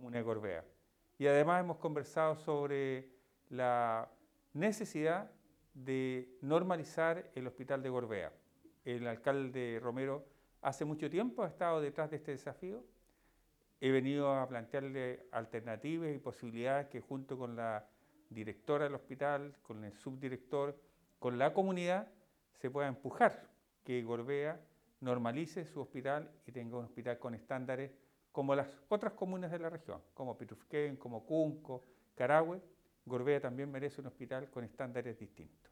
comuna de Gorbea. Y además hemos conversado sobre la necesidad de normalizar el hospital de Gorbea. El alcalde Romero hace mucho tiempo ha estado detrás de este desafío. He venido a plantearle alternativas y posibilidades que junto con la directora del hospital, con el subdirector, con la comunidad, se pueda empujar que Gorbea normalice su hospital y tenga un hospital con estándares como las otras comunas de la región, como Petrufquén, como Cunco, Carahue. Gorbea también merece un hospital con estándares distintos.